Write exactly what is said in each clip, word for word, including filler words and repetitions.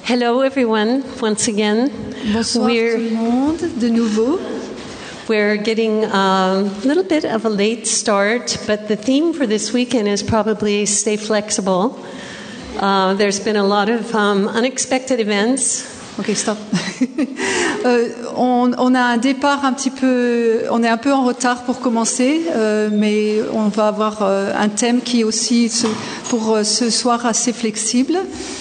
Hello everyone, once again. Bonsoir We're, tout le monde, de nouveau. we're getting a little bit of a late start, but the theme for this weekend is probably stay flexible. Uh, there's been a lot of um, unexpected events. Ok, stop. euh, on, on a un départ un petit peu, on est un peu en retard pour commencer, euh, mais on va avoir euh, un thème qui est aussi ce, pour euh, ce soir assez flexible.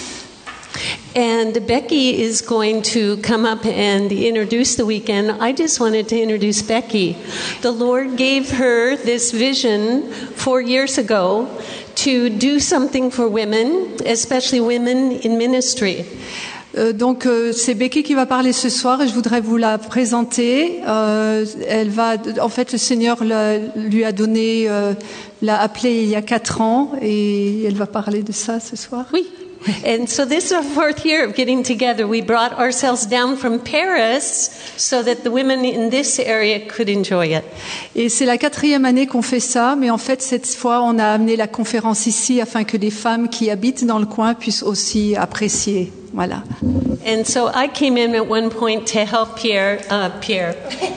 And Becky is going to come up and introduce the weekend. I just wanted to introduce Becky. The Lord gave her this vision four years ago to do something for women, especially women in ministry. Euh, donc euh, c'est Becky qui va parler ce soir et je voudrais vous la présenter. Euh, elle va, en fait, le Seigneur l'a, lui a donné, euh, l'a appelée il y a quatre ans et elle va parler de ça ce soir. Oui. And so this is our fourth year of getting together. We brought ourselves down from Paris so that the women in this area could enjoy it. Et c'est la quatrième année qu'on fait ça, mais en fait cette fois on a amené la conférence ici afin que les femmes qui habitent dans le coin puissent aussi apprécier. Voilà. And so I came in at one point to help Pierre, uh, Pierre.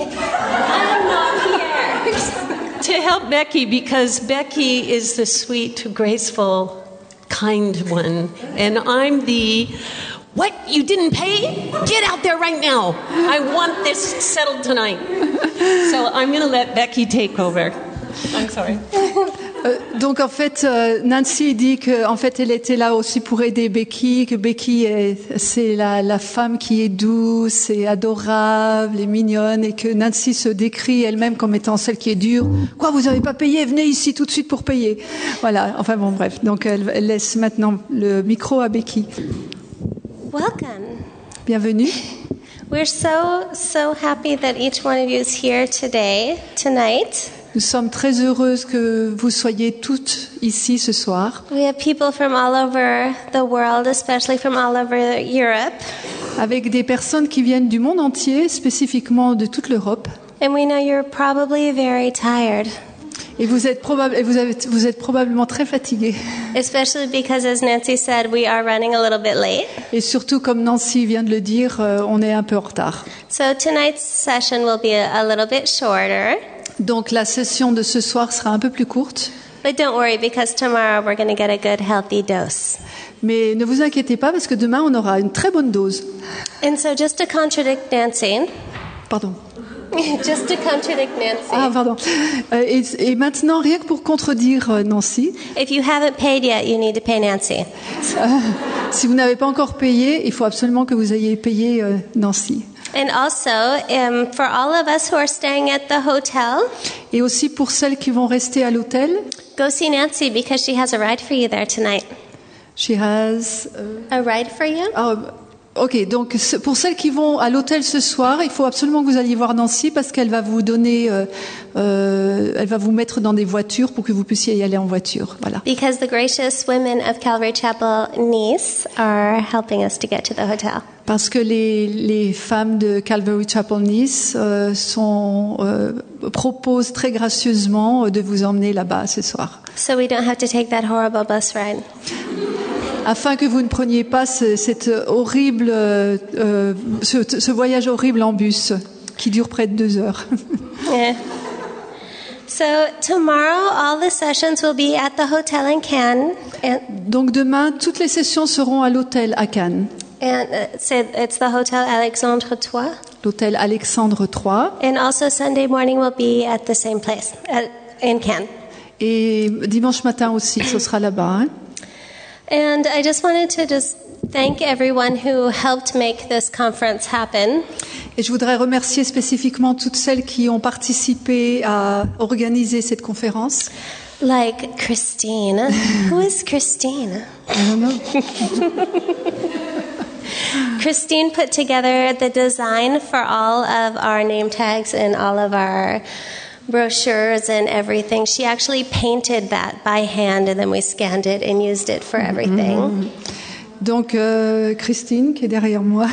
I'm not Pierre. To help Becky because Becky is the sweet, graceful, kind one, and I'm the what you didn't pay? Get out there right now. I want this settled tonight. So I'm going to let Becky take over. I'm sorry. Euh, donc en fait, euh, Nancy dit que en fait elle était là aussi pour aider Becky, que Becky est, c'est la, la femme qui est douce et adorable et mignonne, et que Nancy se décrit elle-même comme étant celle qui est dure. Quoi, vous n'avez pas payé? Venez ici tout de suite pour payer. Voilà. Enfin bon, bref. Donc elle, elle laisse maintenant le micro à Becky. Welcome. Bienvenue. We're so, so happy that each one of you is here today, tonight. Nous sommes très heureuses que vous soyez toutes ici ce soir. We have people from all over the world, especially from all over Europe. Avec des personnes qui viennent du monde entier, spécifiquement de toute l'Europe. And we know you're probably very tired. Et vous êtes, probable, vous, avez, vous êtes probablement très fatigués. Especially because, as Nancy said, we are running a little bit late. Et surtout, comme Nancy vient de le dire, euh, on est un peu en retard. So tonight's session will be a, a little bit shorter. Donc la session de ce soir sera un peu plus courte. But don't worry, because tomorrow we're going to get a good, healthy dose. Mais ne vous inquiétez pas, parce que demain, on aura une très bonne dose. And so just to contradict Nancy... Pardon. Just to contradict Nancy. Ah, pardon. Euh, et, et maintenant, rien que pour contredire euh, Nancy... If you haven't paid yet, you need to pay Nancy. Euh, si vous n'avez pas encore payé, il faut absolument que vous ayez payé euh, Nancy. And also, um, for all of us who are staying at the hotel, et aussi pour celles qui vont rester à l'hôtel, go see Nancy because she has a ride for you there tonight. She has uh, a ride for you. Oh, ok, donc pour celles qui vont à l'hôtel ce soir, il faut absolument que vous alliez voir Nancy parce qu'elle va vous donner, euh, euh, elle va vous mettre dans des voitures pour que vous puissiez y aller en voiture. Voilà. Because the gracious women of Calvary Chapel Nice are helping us to get to the hotel. Parce que les, les femmes de Calvary Chapel Nice euh, sont, euh, proposent très gracieusement de vous emmener là-bas ce soir. So we don't have to take that horrible bus ride. Afin que vous ne preniez pas ce, cette horrible, euh, ce, ce voyage horrible en bus qui dure près de deux heures. Yeah. So tomorrow, all the sessions will be at the hotel in Cannes. And Donc demain, toutes les sessions seront à l'hôtel à Cannes. And uh, so it's the Hotel Alexandre trois. L'hôtel Alexandre trois. And also Sunday morning will be at the same place, at, in Cannes. Et dimanche matin aussi, ce sera là-bas. Hein? And I just wanted to just thank everyone who helped make this conference happen. Et je voudrais remercier spécifiquement toutes celles qui ont participé à organiser cette conférence. Like Christine. Who is Christine? I don't know. Christine put together the design for all of our name tags and all of our brochures and everything. She actually painted that by hand and then we scanned it and used it for everything. Mm-hmm. Donc euh, Christine, qui est derrière moi,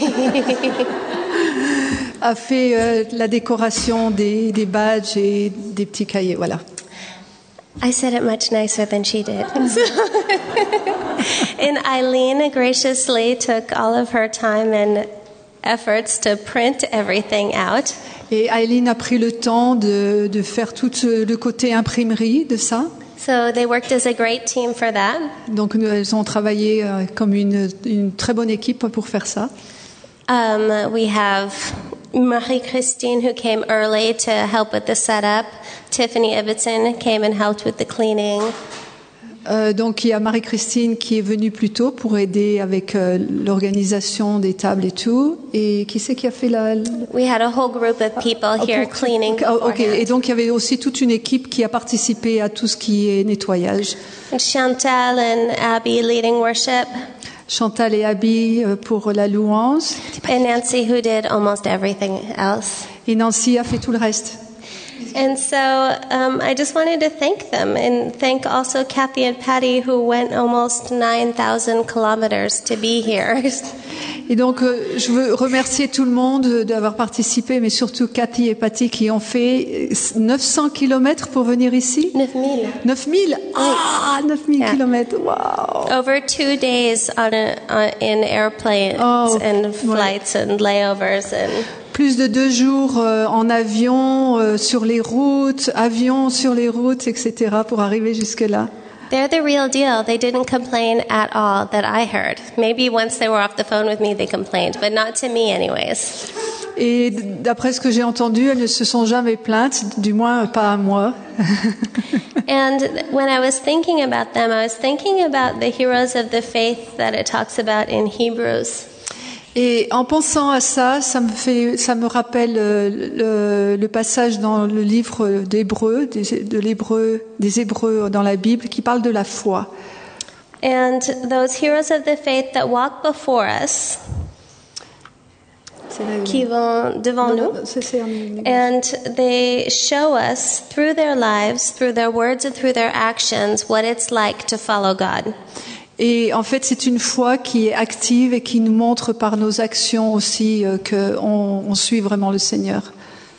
a fait euh, la décoration des, des badges et des petits cahiers. Voilà. I said it much nicer than she did. And Eileen graciously took all of her time and efforts to print everything out. Et Eileen a pris le temps de, de faire tout le côté imprimerie de ça. So they worked as a great team for that. Donc nous, elles ont travaillé euh, comme une, une très bonne équipe pour faire ça. Um, we have Marie-Christine who came early to help with the setup. Tiffany Ibbotson came and helped with the cleaning. Euh, donc il y a Marie-Christine qui est venue plus tôt pour aider avec euh, l'organisation des tables et tout. Et qui c'est qui a fait la... We had a whole group of people here pour- cleaning. Ah, ok. beforehand. Et donc il y avait aussi toute une équipe qui a participé à tout ce qui est nettoyage. And Chantal and Abby leading worship. Chantal et Abby euh, pour la louange. And Nancy who did almost everything else. Et Nancy a fait tout le reste. And so um, I just wanted to thank them and thank also Kathy and Patty who went almost nine thousand kilometers to be here. Et donc, euh, je veux remercier tout le monde d'avoir participé, mais surtout Cathy et Patty qui ont fait neuf cents kilomètres pour venir ici. neuf mille. neuf mille Ah, neuf mille Yeah. kilomètres. Wow. Over two days on a, on, in airplanes Oh, and ouais. flights and layovers and Plus de deux jours euh, en avion, euh, sur les routes, avion sur les routes, et cetera pour arriver jusque-là. they're the real deal. They didn't complain at all that I heard. Maybe once they were off the phone with me, they complained, but not to me anyways. Et d'après ce que j'ai entendu, elles ne se sont jamais plaintes, du moins pas à moi. And when I was thinking about them, I was thinking about the heroes of the faith that it talks about in Hebrews. Et en pensant à ça, ça me fait, ça me rappelle euh, le, le passage dans le livre d'Hébreux, des, de l'Hébreu, des Hébreux dans la Bible, qui parle de la foi. And those heroes of the faith that walk before us, qui vont devant nous, C'est- c'est en- and they show us through their lives, through their words and through their actions, what it's like to follow God. Et en fait, c'est une foi qui est active et qui nous montre par nos actions aussi euh, qu'on on suit vraiment le Seigneur.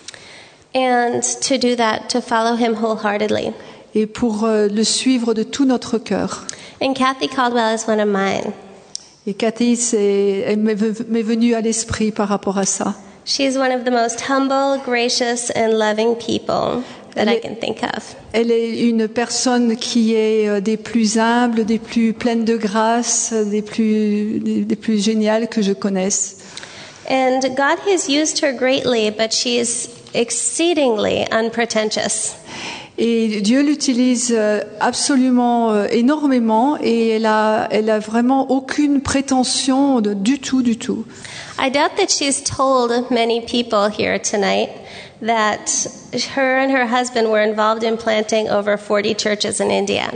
And to do that, to follow Him wholeheartedly. Et pour euh, le suivre de tout notre cœur. And Kathy Caldwell is one of mine. Et Cathy, c'est, elle m'est ve- m'est venue à l'esprit par rapport à ça. She's one of the most humble, gracious, and loving people that I Elle est- can think of. Elle est une personne qui est euh, des plus humbles, des plus pleines de grâce, des plus, des, des plus géniales que je connaisse. And God has used her greatly, but she is exceedingly unpretentious. Et Dieu l'utilise euh, absolument euh, énormément et elle a, elle a vraiment aucune prétention de, du tout, du tout. I doubt that she's told many people here tonight that her and her husband were involved in planting over forty churches in India.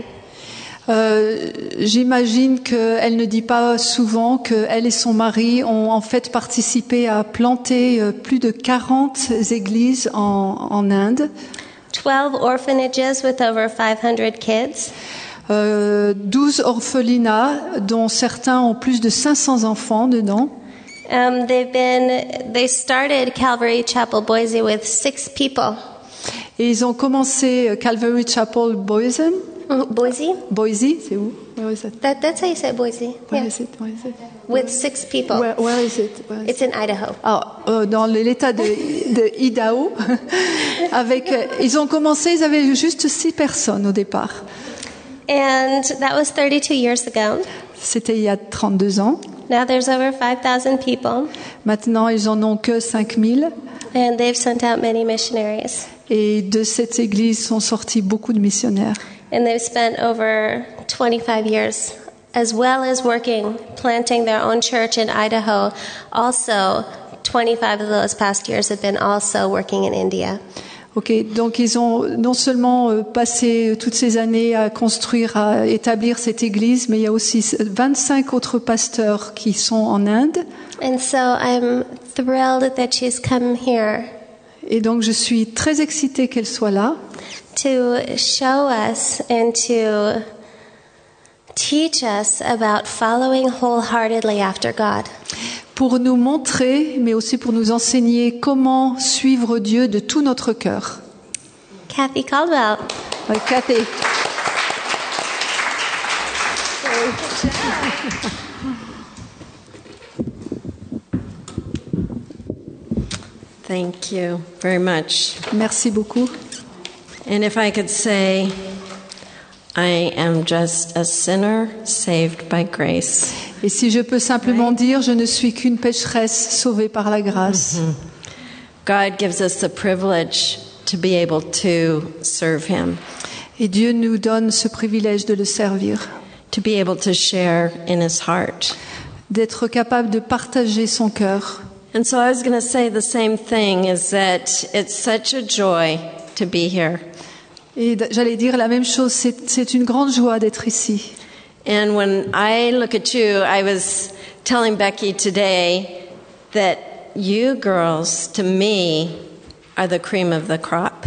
Euh, j'imagine qu'elle ne dit pas souvent qu'elle et son mari ont en fait participé à planter euh, plus de quarante églises en, en Inde. twelve orphanages with over five hundred kids. Euh, douze orphelinats, dont certains ont plus de cinq cents enfants dedans. Um, they've been, they started Calvary Chapel Boise with six people. Et ils ont commencé euh, Calvary Chapel Boise. Mm, Boise? Boise, c'est où? Where is it? That, that's how you say Boise. Where Yeah. is it? Where is it? With six people. Where, where is it? Where is It's in Idaho. Alors, euh, dans l'État de, de Idaho, avec, euh, ils ont commencé, ils avaient juste six personnes au départ. And that was thirty-two years ago. C'était il y a trente-deux ans. Now there's over five thousand people, Maintenant, ils en ont que cinq mille. and they've sent out many missionaries. Et de cette église sont sortis beaucoup de missionnaires. And they've spent over twenty-five years, as well as working, planting their own church in Idaho. Also, twenty-five of those past years have been also working in India. Ok, donc ils ont non seulement euh, passé toutes ces années à construire, à établir cette église, mais il y a aussi vingt-cinq autres pasteurs qui sont en Inde. And so I'm thrilled that she's come here Et donc je suis très excitée qu'elle soit là to show us and to teach us about following wholeheartedly after God. pour nous montrer, mais aussi pour nous enseigner comment suivre Dieu de tout notre cœur. Kathy Caldwell. Ouais, Cathy. Thank you very much. Merci beaucoup. And if I could say, I am just a sinner saved by grace. Et si je peux simplement dire, je ne suis qu'une pécheresse sauvée par la grâce. Mm-hmm. God gives us the privilege to be able to serve Him. Et Dieu nous donne ce privilège de le servir. To be able to share in His heart. D'être capable de partager son cœur. And so I was going to say the same thing, is that it's such a joy to be here. Et j'allais dire la même chose, c'est, c'est une grande joie d'être ici. And when I look at you, I was telling Becky today that you girls, to me, are the cream of the crop.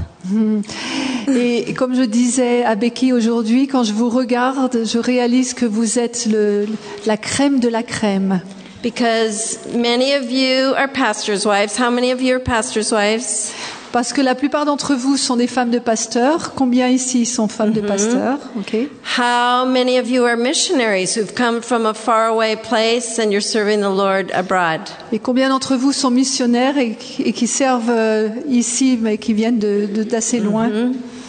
Et comme je disais à Becky aujourd'hui, quand je vous regarde, je réalise que vous êtes le, la crème de la crème. Because many of you are pastors' wives. How many of you are pastors' wives? Parce que la plupart d'entre vous sont des femmes de pasteurs. Combien ici sont femmes mm-hmm. de pasteurs? Okay. How many of you are missionaries who've come from a faraway place and you're serving the Lord abroad? Et combien d'entre vous sont missionnaires et, et qui servent euh, ici, mais qui viennent de, de, d'assez loin? Mm-hmm.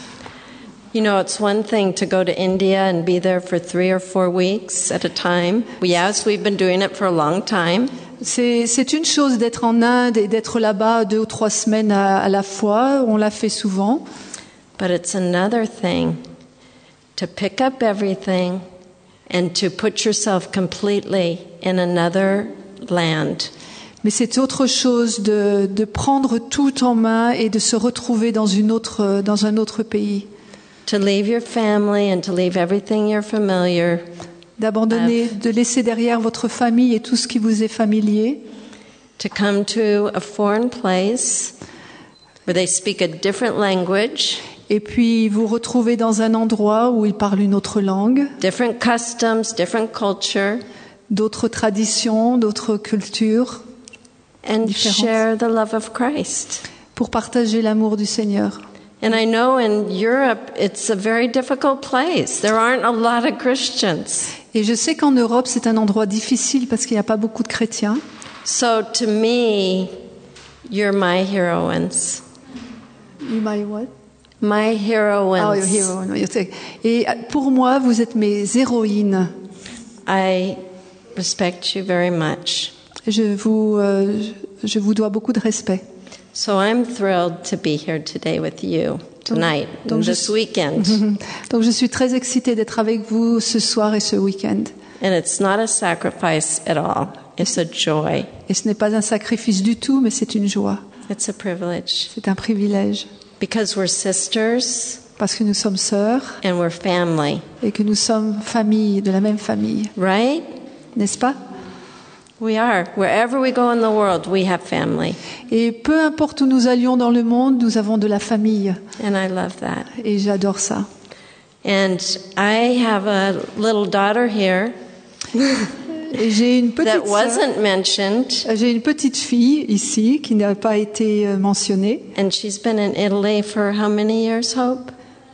You know, it's one thing to go to India and be there for three or four weeks at a time. Yes, we've been doing it for a long time. C'est, c'est une chose d'être en Inde et d'être là-bas deux ou trois semaines à, à la fois. On l'a fait souvent. But it's another thing to pick up everything and to put yourself completely in another land. Mais c'est autre chose de, de prendre tout en main et de se retrouver dans une autre, dans un autre pays. To leave your family and to leave everything you're familiar. D'abandonner, de laisser derrière votre famille et tout ce qui vous est familier. To come to a foreign place where they speak a different language. Et puis vous retrouvez dans un endroit où ils parlent une autre langue. Different customs, different culture. D'autres traditions, d'autres cultures. And différentes. Share the love of Christ. Pour partager l'amour du Seigneur. And I know in Europe it's a very difficult place. There aren't a lot of Christians. Et je sais qu'en Europe c'est un endroit difficile parce qu'il n'y a pas beaucoup de chrétiens. So to me, you're my heroines. You my what? My heroines. Oh, your heroine. Et pour moi, vous êtes mes héroïnes. I respect you very much. Je vous, euh, je vous dois beaucoup de respect. So I'm thrilled to be here today with you tonight, donc, donc this je, weekend. Donc je suis très excitée d'être avec vous ce soir et ce week-end. And it's not a sacrifice at all. It's a joy. Et ce n'est pas un sacrifice du tout, mais c'est une joie. It's a privilege. C'est un privilège. Because we're sisters. Parce que nous sommes sœurs. And we're family. Et que nous sommes famille, de la même famille. Right? N'est-ce pas? We are. Wherever we go in the world, we have family. Et peu importe où nous allions dans le monde, nous avons de la famille. And I love that. Et j'adore ça. And I have a little daughter here. Et j'ai une petite that wasn't mentioned. J'ai une petite fille ici qui n'a pas été mentionnée. And she's been in Italy for how many years, Hope?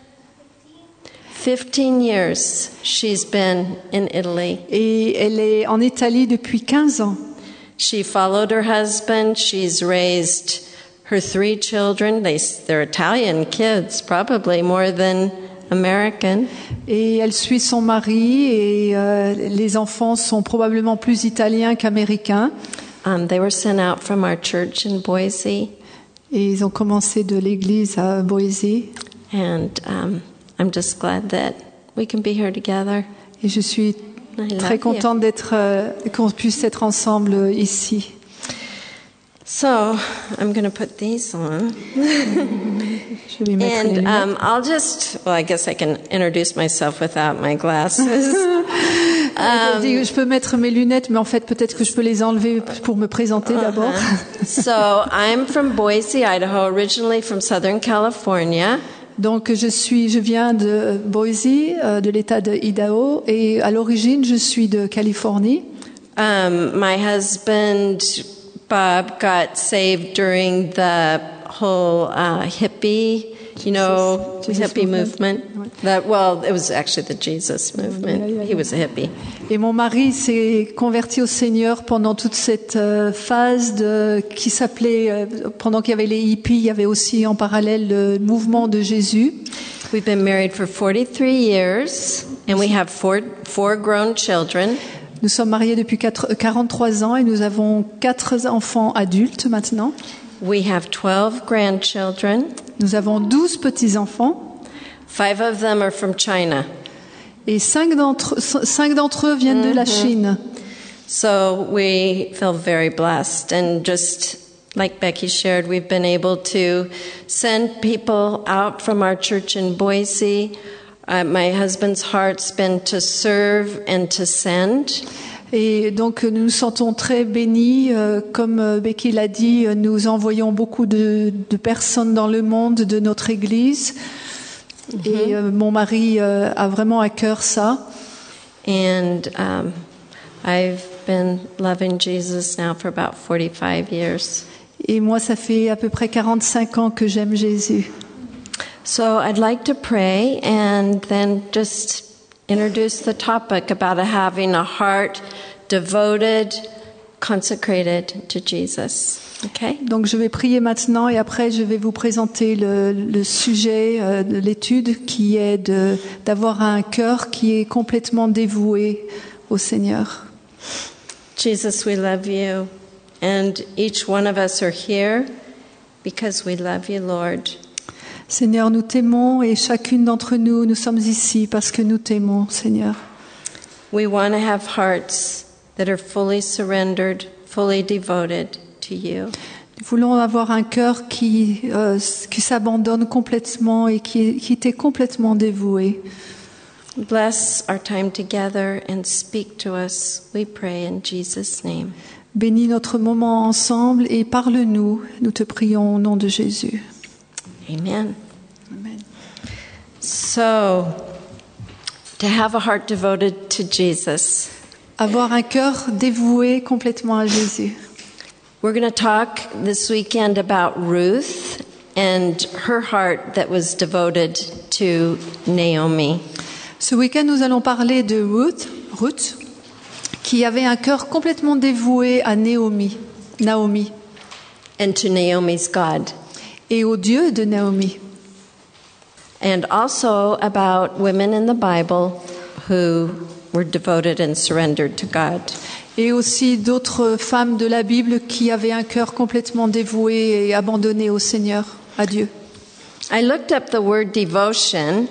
Fifteen years she's been in Italy. Et elle est en Italie depuis quinze ans. She followed her husband. She's raised her three children. They, they're Italian kids, probably more than American. Et elle suit son mari et euh, les enfants sont probablement plus italiens qu'américains. Um, they were sent out from our church in Boise. Et ils ont commencé de l'église à Boise. And um, I'm just glad that we can be here together. Et je suis très contente d'être, euh, qu'on puisse être ensemble ici. So I'm going to put these on. Je vais mettre les and lunettes. um, I'll just, well, I guess I can introduce myself without my glasses. um, je peux mettre mes lunettes, mais en fait, peut-être que je peux les enlever pour me présenter uh-huh. d'abord. So I'm from Boise, Idaho, originally from Southern California. Donc je suis, je viens de Boise, euh, de l'État de Idaho, et à l'origine je suis de Californie. Um, my husband Bob got saved during the whole uh, hippie You know, Jesus hippie movement. movement. That, well, it was actually the Jesus movement. Yeah, yeah, He was a hippie. Et mon mari s'est converti au Seigneur pendant toute cette euh, phase de, qui s'appelait, euh, pendant qu'il y avait les hippies, il y avait aussi en parallèle le mouvement de Jésus. We've been married for forty-three years, and we have four, four grown children. Nous sommes mariés depuis quatre- quarante-trois ans et nous avons quatre enfants adultes maintenant. We have twelve grandchildren. Nous avons douze petits-enfants Five of them are from China. et cinq d'entre, cinq d'entre eux viennent de la Chine. So we feel very blessed. And just like Becky shared, we've been able to send people out from our church in Boise. Uh, my husband's heart's been to serve and to send. Et donc nous nous sentons très bénis. Euh, comme euh, Becky l'a dit, euh, nous envoyons beaucoup de, de personnes dans le monde de notre Église. Mm-hmm. Et euh, mon mari euh, a vraiment à cœur ça. And um, I've been loving Jesus now for about forty-five years. Et moi, ça fait à peu près quarante-cinq ans que j'aime Jésus. So I'd like to pray and then just introduce the topic about having a heart devoted, consecrated to Jesus. Okay? Donc je vais prier maintenant et après je vais vous présenter le, le sujet euh, de l'étude qui est de, d'avoir un cœur qui est complètement dévoué au Seigneur. Jesus, we love you, and each one of us are here because we love you, Lord. Seigneur, nous t'aimons et chacune d'entre nous, nous sommes ici parce que nous t'aimons, Seigneur. We want to have hearts that are fully surrendered, fully devoted to you. Nous voulons avoir un cœur qui, euh, qui s'abandonne complètement et qui, qui t'est complètement dévoué. Bless our time together and speak to us, we pray in Jesus' name. Bénis notre moment ensemble et parle-nous. Nous te prions au nom de Jésus. Amen. Amen. So, to have a heart devoted to Jesus. Avoir un cœur dévoué complètement à Jésus. We're going to talk this weekend about Ruth and her heart that was devoted to Naomi. Ce week-end, nous allons parler de Ruth, Ruth, qui avait un cœur complètement dévoué à Naomi, Naomi, And to Naomi's God. et au Dieu de Naomi. And also about women in the Bible who were devoted and surrendered to God. Et aussi d'autres femmes de la Bible qui avaient un cœur complètement dévoué et abandonné au Seigneur, à Dieu. I looked up the word devotion.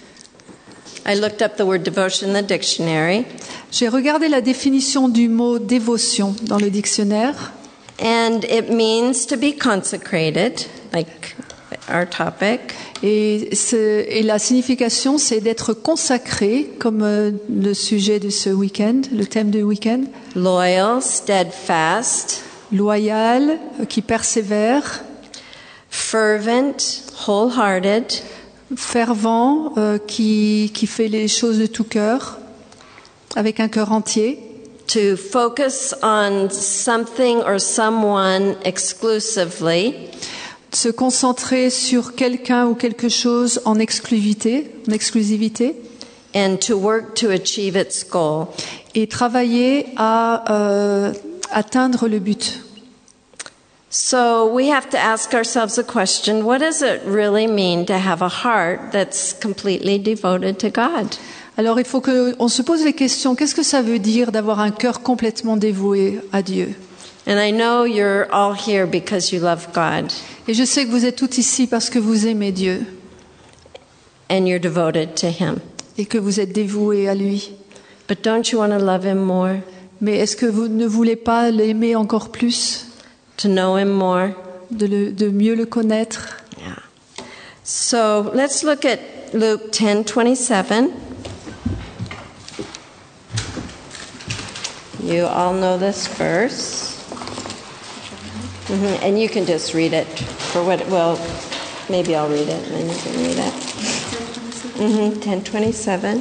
I looked up the word devotion in the dictionary. J'ai regardé la définition du mot dévotion dans le dictionnaire. And it means to be consecrated, like our topic. Et, ce, et la signification, c'est d'être consacré, comme euh, le sujet de ce week-end, le thème du week-end. Loyal, steadfast. Loyal, euh, qui persévère. Fervent, wholehearted. Fervent, euh, qui, qui fait les choses de tout cœur, avec un cœur entier. To focus on something or someone exclusively. Se concentrer sur quelqu'un ou quelque chose en exclusivité, en exclusivité. And to work to achieve its goal. Et travailler à euh, atteindre le but. So we have to ask ourselves a question: what does it really mean to have a heart that's completely devoted to God? Alors il faut qu'on se pose les questions. Qu'est-ce que ça veut dire d'avoir un cœur complètement dévoué à Dieu? And I know you're all here because you love God. Et je sais que vous êtes tous ici parce que vous aimez Dieu. And you're devoted to Him. Et que vous êtes dévoués à lui. But don't you want to love Him more? Mais est-ce que vous ne voulez pas l'aimer encore plus? To know Him more? De, le, de mieux le connaître? Yeah. So let's look at Luke ten twenty-seven. You all know this verse. Mm-hmm. And you can just read it for what, well, maybe I'll read it and then you can read it. Mm-hmm. ten twenty-seven.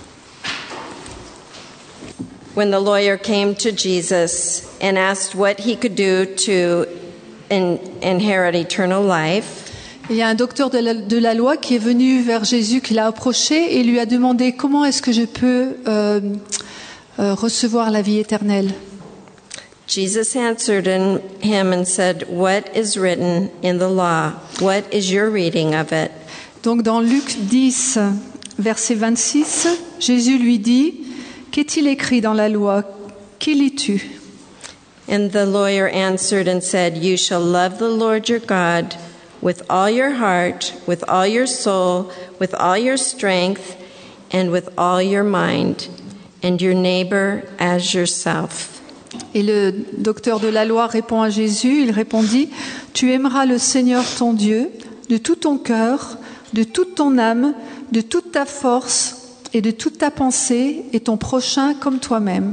When the lawyer came to Jesus and asked what he could do to in, inherit eternal life. Il y a un docteur de la, de la loi qui est venu vers Jésus, qui l'a approché et lui a demandé comment est-ce que je peux euh, euh, recevoir la vie éternelle. Jesus answered him and said, "What is written in the law? What is your reading of it?" Donc dans Luc dix, verset vingt-six, Jésus lui dit, qu'est-il écrit dans la loi? Qui lis-tu? And the lawyer answered and said, "You shall love the Lord your God with all your heart, with all your soul, with all your strength, and with all your mind, and your neighbor as yourself." Et le docteur de la loi répond à Jésus, il répondit, tu aimeras le Seigneur ton Dieu de tout ton cœur, de toute ton âme, de toute ta force et de toute ta pensée, et ton prochain comme toi-même.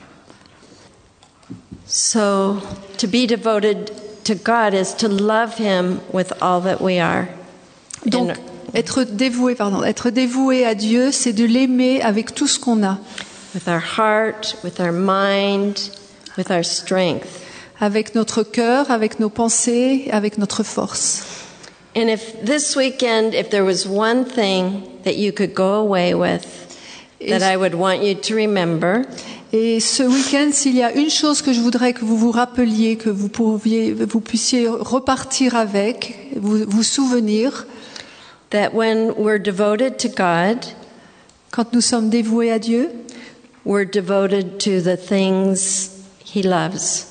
So, to be devoted to God is to love Him with all that we are. Donc, être dévoué, pardon, être dévoué à Dieu, c'est de l'aimer avec tout ce qu'on a. With our heart, with our mind, with our strength. Avec notre cœur, avec nos pensées, avec notre force. And if this weekend, if there was one thing that you could go away with, that I would want you to remember. Et ce week-end, s'il y a une chose que je voudrais que vous vous rappeliez, que vous pourriez, vous puissiez repartir avec, vous vous souvenir, that when we're devoted to God, quand nous sommes dévoués à Dieu, we're devoted to the things He loves.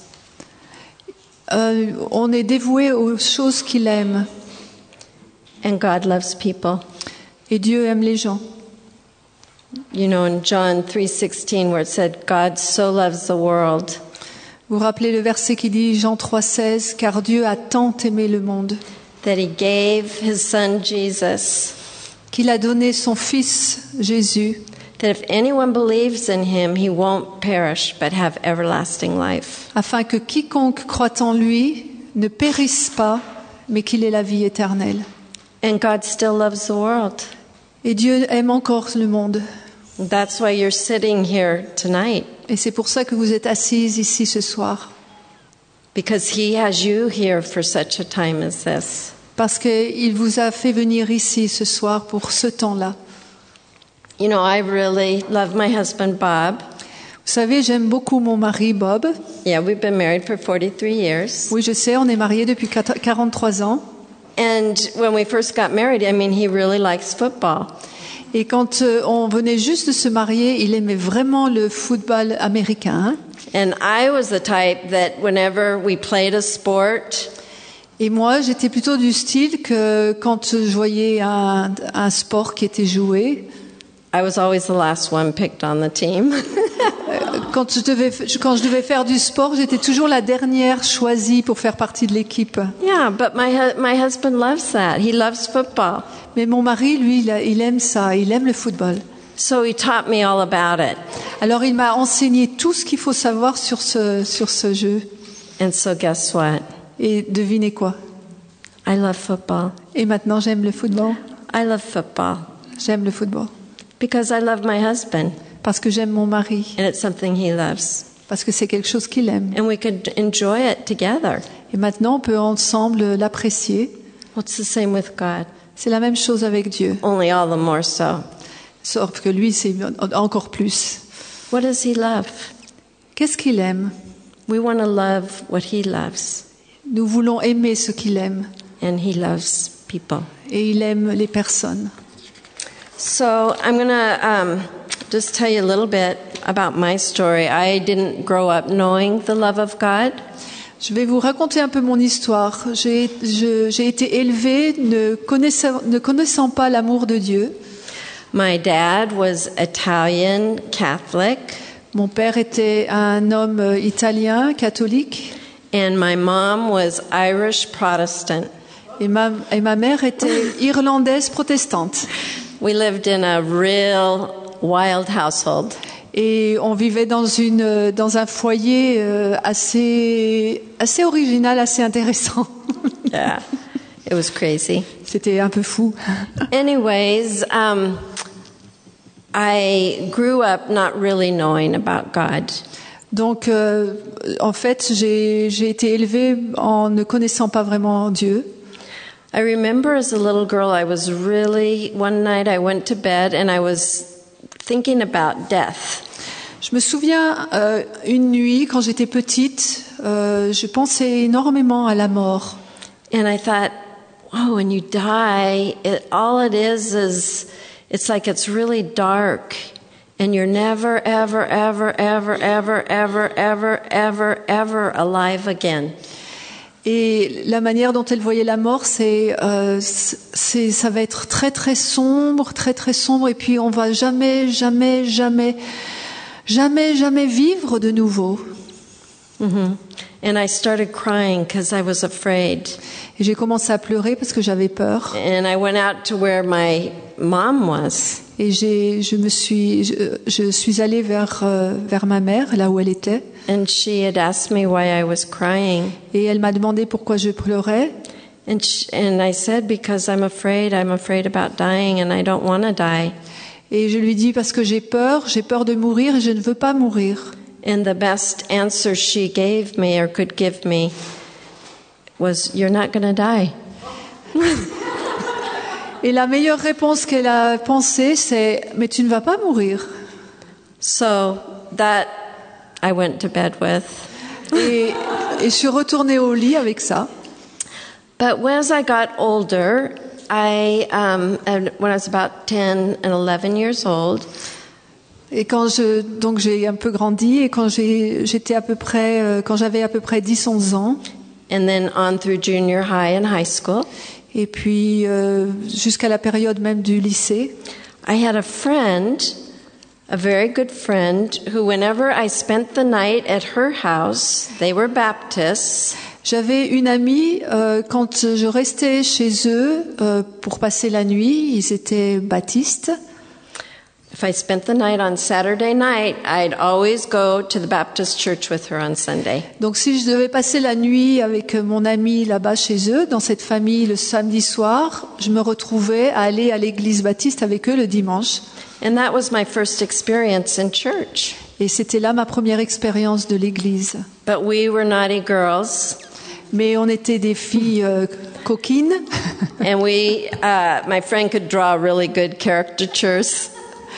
Euh, on est dévoué aux choses qu'il aime. And God loves people. Et Dieu aime les gens. You know, in John three sixteen, where it said, "God so loves the world." Vous vous rappelez le verset qui dit, Jean trois seize, car Dieu a tant aimé le monde, that He gave His Son Jesus, qu'il a donné son Fils Jésus, that if anyone believes in Him, he won't perish but have everlasting life. afin que quiconque croit en lui ne périsse pas, mais qu'il ait la vie éternelle. And God still loves the world. Et Dieu aime encore le monde. That's why you're sitting here tonight. Et c'est pour ça que vous êtes assises ici ce soir. Because He has you here for such a time as this. Parce qu'il vous a fait venir ici ce soir pour ce temps-là. You know, I really love my husband, Bob. Vous savez, j'aime beaucoup mon mari, Bob. Yeah, we've been married for forty-three years. Oui, je sais, on est mariés depuis quarante-trois ans. And when we first got married, I mean, he really likes football. Et quand euh, on venait juste de se marier, il aimait vraiment le football américain. And I was the type that whenever we played a sport, et moi, j'étais plutôt du style que quand je voyais un, un sport qui était joué, I was always the last one picked on the team. quand je devais quand je devais faire du sport, j'étais toujours la dernière choisie pour faire partie de l'équipe. Yeah, but my my husband loves that. He loves football. Mais mon mari, lui, il, il aime ça, il aime le football. So he taught me all about it. Alors il m'a enseigné tout ce qu'il faut savoir sur ce sur ce jeu. And so guess what? Et devinez quoi? I love football. Et maintenant, j'aime le football. I love football. J'aime le football. Because I love my husband. Parce que j'aime mon mari. And it's something he loves. Parce que c'est quelque chose qu'il aime. And we could enjoy it together. Et maintenant, on peut ensemble l'apprécier. Well, it's the same with God. C'est la même chose avec Dieu. Only all the more so. Sauf que lui, c'est encore plus. What does he love? Qu'est-ce qu'il aime? We want to love what he loves. Nous voulons aimer ce qu'il aime. And he loves people. Et il aime les personnes. So I'm going to um, just tell you a little bit about my story. I didn't grow up knowing the love of God. Je vais vous raconter un peu mon histoire. J'ai, je, j'ai été élevée ne connaissant, ne connaissant pas l'amour de Dieu. My dad was Italian Catholic. Mon père était un homme italien, catholique. And my mom was Irish Protestant. Et ma, et ma mère était irlandaise protestante. We lived in a real wild household. Et on vivait dans une dans un foyer euh, assez assez original, assez intéressant. Yeah, it was crazy. C'était un peu fou. Anyways, um, I grew up not really knowing about God. Donc, euh, en fait, j'ai j'ai été élevée en ne connaissant pas vraiment Dieu. I remember as a little girl, I was really, one night I went to bed and I was thinking about death. Je me souviens, euh, une nuit, quand j'étais petite, euh, je pensais énormément à la mort. And I thought, oh, when you die, it, all it is is, it's like it's really dark. And you're never, ever, ever, ever, ever, ever, ever, ever, ever alive again. Et la manière dont elle voyait la mort, c'est, euh, c'est, ça va être très très sombre, très très sombre, et puis on va jamais, jamais, jamais, jamais, jamais vivre de nouveau. Mm-hmm. And I started crying because I was afraid. Et j'ai commencé à pleurer parce que j'avais peur. And I went out to where my mom was. Et j'ai, je me suis, je, je suis allée vers euh, vers ma mère, là où elle était. And she had asked me why I was crying. Et elle m'a demandé pourquoi je pleurais. And she, and I said because I'm afraid, I'm afraid about dying, and I don't want to die. Et je lui dis parce que j'ai peur, j'ai peur de mourir et je ne veux pas mourir. And the best answer she gave me or could give me was, "You're not going to die." Et la meilleure réponse qu'elle a pensée, c'est « Mais tu ne vas pas mourir ». So that I went to bed with. Et, et je suis retournée au lit avec ça. But as I got older, I um, and when I was about ten and eleven years old. Et quand je donc j'ai un peu grandi et quand j'ai j'étais à peu près euh, quand j'avais à peu près dix onze ans. And then on through junior high and high school. Et puis euh, jusqu'à la période même du lycée. I had a friend, a very good friend, who whenever I spent the night at her house, they were Baptists. J'avais une amie, euh, quand je restais chez eux euh, pour passer la nuit, ils étaient baptistes. If I spent the night on Saturday night, I'd always go to the Baptist church with her on Sunday. Donc si je devais passer la nuit avec mon ami là-bas chez eux, dans cette famille le samedi soir, je me retrouvais à aller à l'église baptiste avec eux le dimanche. And that was my first experience in church. Et c'était là ma première expérience de l'église. But we were naughty girls. Mais on était des filles euh, coquines. And we, uh, my friend could draw really good caricatures.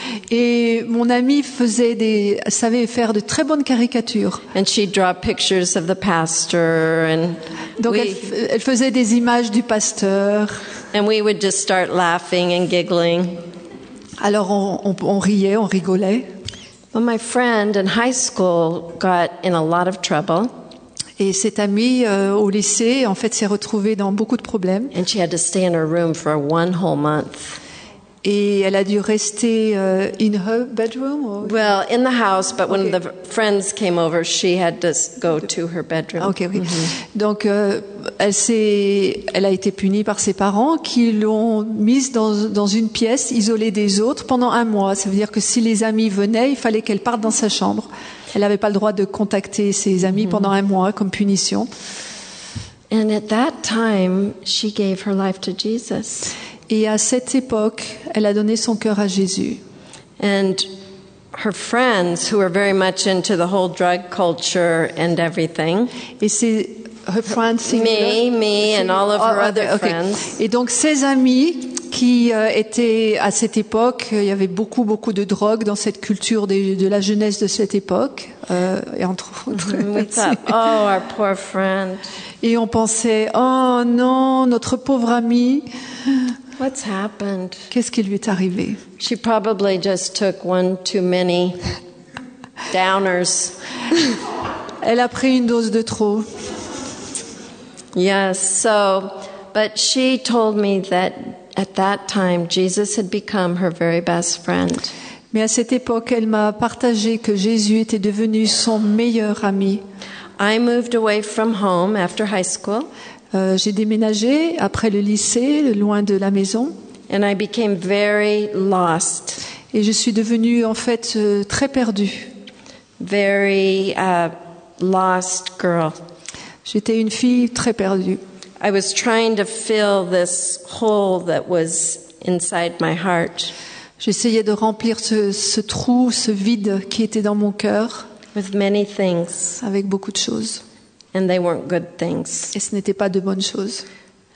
Et mon amie faisait des, savait faire de très bonnes caricatures. And she'd draw pictures of the pastor and Donc we, elle, elle faisait des images du pasteur. And we would just start laughing and giggling. Alors on, on, on riait, on rigolait. But my friend in high school got in a lot of trouble. Et cette amie euh, au lycée, en fait, s'est retrouvée dans beaucoup de problèmes. And she had to stay in her room for one whole month. Et elle a dû rester uh, in her bedroom. Or... Well, in the house, but when Okay. the friends came over, she had to go to her bedroom. Ok, oui. Mm-hmm. Donc, euh, elle s'est, elle a été punie par ses parents qui l'ont mise dans, dans une pièce isolée des autres pendant un mois. Ça veut dire que si les amis venaient, il fallait qu'elle parte dans sa chambre. Elle n'avait pas le droit de contacter ses amis mm-hmm. pendant un mois comme punition. And at that time, she gave her life to Jesus. Et à cette époque, elle a donné son cœur à Jésus. And her friends, who were very much into the whole drug culture and everything. Et c'est her friends, me, me, and all of her oh, other okay. friends. Et donc ses amis qui euh, étaient à cette époque, il y avait beaucoup beaucoup de drogue dans cette culture de, de la jeunesse de cette époque, euh, et entre autres. We thought, oh, our poor friend. Et on pensait, oh non, notre pauvre amie. What's happened? Qu'est-ce qui lui est arrivé? She probably just took one too many downers. Elle a pris une dose de trop. Yes, so, but she told me that at that time Jesus had become her very best friend. Mais à cette époque, elle m'a partagé que Jésus était devenu son meilleur ami. I moved away from home after high school. Euh, j'ai déménagé après le lycée, loin de la maison. And I became very lost. Et je suis devenue en fait euh, très perdue. Very uh, lost girl. J'étais une fille très perdue. I was trying to fill this hole that was inside my heart. J'essayais de remplir ce, ce trou, ce vide qui était dans mon cœur. With many things. Avec beaucoup de choses. And they weren't good things. Et ce n'était pas de bonnes choses.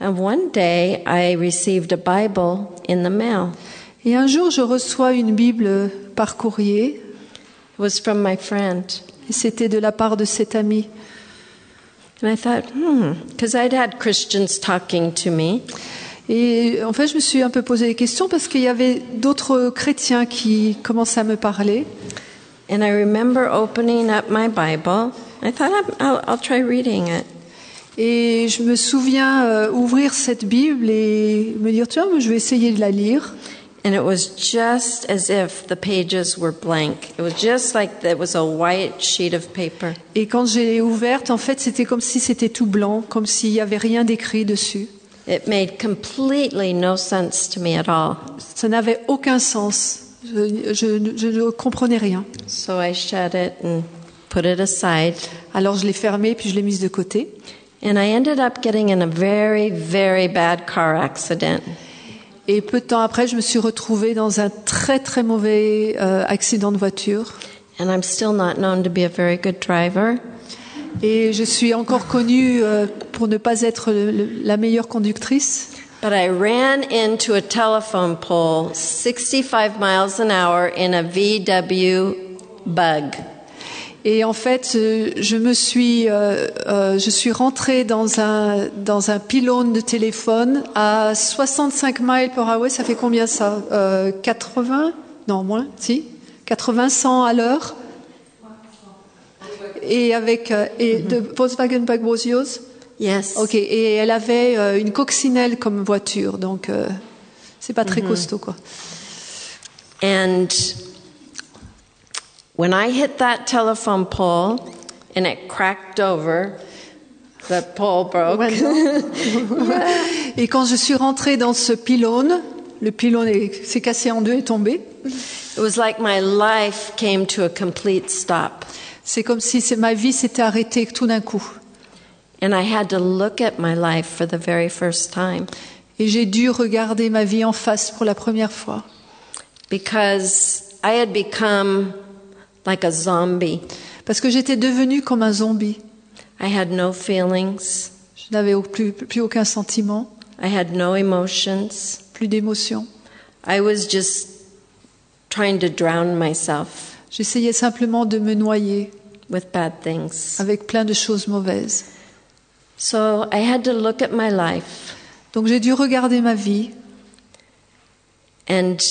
And one day I received a Bible in the mail. Et un jour, je reçois une Bible par courrier. It was from my friend. Et c'était de la part de cet ami. And I thought, hmm, because I'd had Christians talking to me. Et en fait, je me suis un peu posé des questions parce qu'il y avait d'autres chrétiens qui commençaient à me parler. And I remember opening up my Bible. I thought, I'll, I'll try reading it. Et je me souviens euh, ouvrir cette Bible et me dire, tiens, je vais essayer de la lire. And it was just as if the pages were blank. It was just like it was a white sheet of paper. Et quand j'ai ouverte, en fait, c'était comme si c'était tout blanc, comme s'il n'y avait rien d'écrit dessus. It made completely no sense to me at all. Ça n'avait aucun sens. Je, je, je ne comprenais rien. So I shut it and put it aside. Alors je l'ai fermée puis je l'ai mise de côté. And I ended up getting in a very, very bad car accident. Et peu de temps après, je me suis retrouvée dans un très très mauvais euh, accident de voiture. And I'm still not known to be a very good driver. Et je suis encore connue euh, pour ne pas être le, le, la meilleure conductrice. But I ran into a telephone pole sixty-five miles an hour in a V W Bug. Et en fait, je me suis, euh, euh, je suis rentrée dans un dans un pylône de téléphone à soixante-cinq miles per hour. Ça fait combien ça euh, quatre-vingts? Non, moins, si. quatre-vingts, cent à l'heure. Et avec euh, et de Volkswagen Bug was yours? Yes. Ok. Et elle avait euh, une coccinelle comme voiture, donc euh, c'est pas très mm-hmm. costaud, quoi. And when I hit that telephone pole and it cracked over, the pole broke. Ouais, yeah. Et quand je suis rentrée dans ce pylône, le pylône est, s'est cassé en deux et tombé. It was like my life came to a complete stop. C'est comme si c'est, ma vie s'était arrêtée tout d'un coup. And I had to look at my life for the very first time. Et j'ai dû regarder ma vie en face pour la première fois. Because I had become like a zombie. Parce que j'étais devenue comme un zombie. I had no feelings. Je n'avais plus, plus aucun sentiment. I had no emotions. Plus d'émotions. I was just trying to drown myself. J'essayais simplement de me noyer. With bad things. Avec plein de choses mauvaises. So I had to look at my life. Donc j'ai dû regarder ma vie. And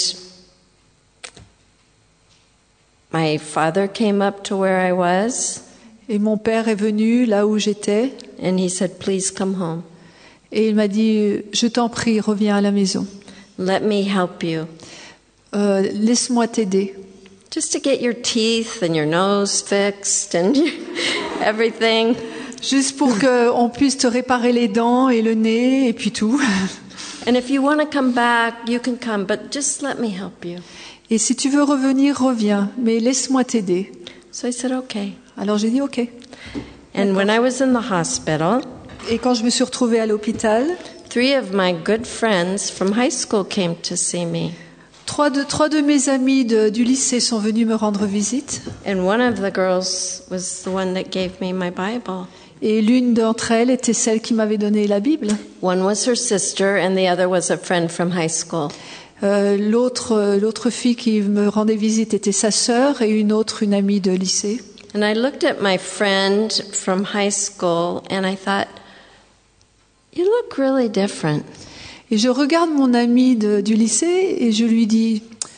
my father came up to where I was. Et mon père est venu là où j'étais. And he said, "Please come home." Et il m'a dit, je t'en prie, reviens à la maison. Let me help you. Euh, laisse-moi t'aider. Just to get your teeth and your nose fixed and everything. Juste pour qu'on puisse te réparer les dents et le nez et puis tout. And if you want to come back, you can come, but just let me help you. Et si tu veux revenir, reviens, mais laisse-moi t'aider. So I said, okay. Alors j'ai dit OK. And when I was in the hospital, et quand je me suis retrouvée à l'hôpital, three of my good friends from high school came to see me. Trois de, trois de mes amis de, du lycée sont venus me rendre visite. And one of the girls was the one that gave me my Bible. Et l'une d'entre elles était celle qui m'avait donné la Bible. One was her sister and the other was a friend from high school. Euh, l'autre, l'autre fille qui me rendait visite était sa sœur et une autre, une amie de lycée. And I looked at my friend from high school and I thought, you look really different. Et je regarde mon amie de, du lycée et je lui dis,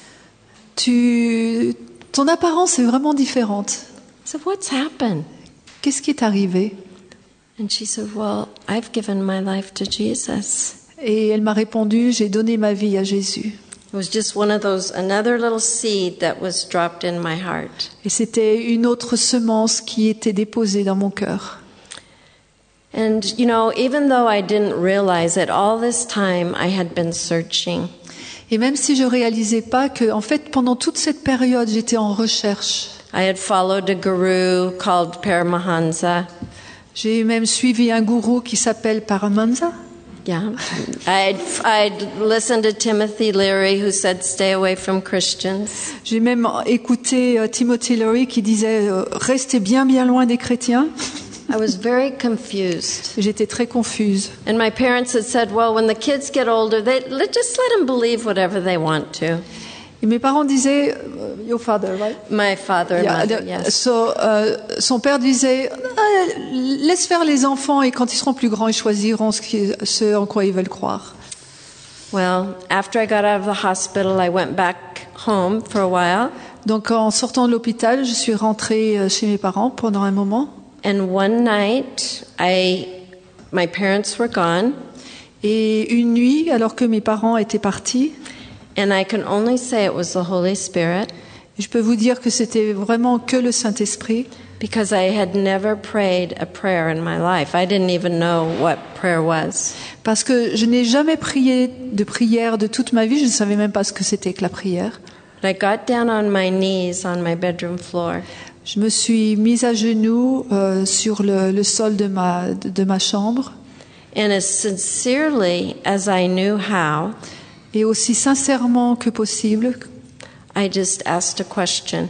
tu, ton apparence est vraiment différente. I said, what's happened? Qu'est-ce qui est arrivé? And she said, well, I've given my life to Jesus. Et elle m'a répondu, j'ai donné ma vie à Jésus. It was just one of those, another little seed that was dropped in my heart. Et c'était une autre semence qui était déposée dans mon cœur. And, you know, even though I didn't realize it, all this time I had been searching. Et même si je réalisais pas que, en fait, pendant toute cette période, j'étais en recherche. I had followed a guru called Paramahansa. J'ai même suivi un gourou qui s'appelle Paramahansa. Yeah. I'd, I'd listened to Timothy Leary who said, stay away from Christians. J'ai même écouté uh, Timothy Leary qui disait, euh, restez bien bien loin des chrétiens. I was very confused. J'étais très confuse. And my parents had said, well, when the kids get older, they let, just let them believe whatever they want to. Et mes parents disaient, uh, your father, right? My father and Yeah, mother, the- yes. so, euh, son père disait, ah, laisse faire les enfants et quand ils seront plus grands, ils choisiront ce, qui, ce en quoi ils veulent croire. Well, after I got out of the hospital, I went back home for a while. Donc en sortant de l'hôpital, je suis rentrée euh, chez mes parents pendant un moment. And one night, I, my parents were gone, Et une nuit, alors que mes parents étaient partis, and I can only say it was the Holy Spirit je peux vous dire que c'était vraiment que le Saint-Esprit, because I had never prayed a prayer in my life. I didn't even know what prayer was. parce que je n'ai jamais prié de prière de toute ma vie, je ne savais même pas ce que c'était que la prière. But I got down on my knees on my bedroom floor, Je me suis mise à genoux euh, sur le, le sol de ma, de, de ma chambre, and as sincerely as I knew how, et aussi sincèrement que possible, I just asked a question.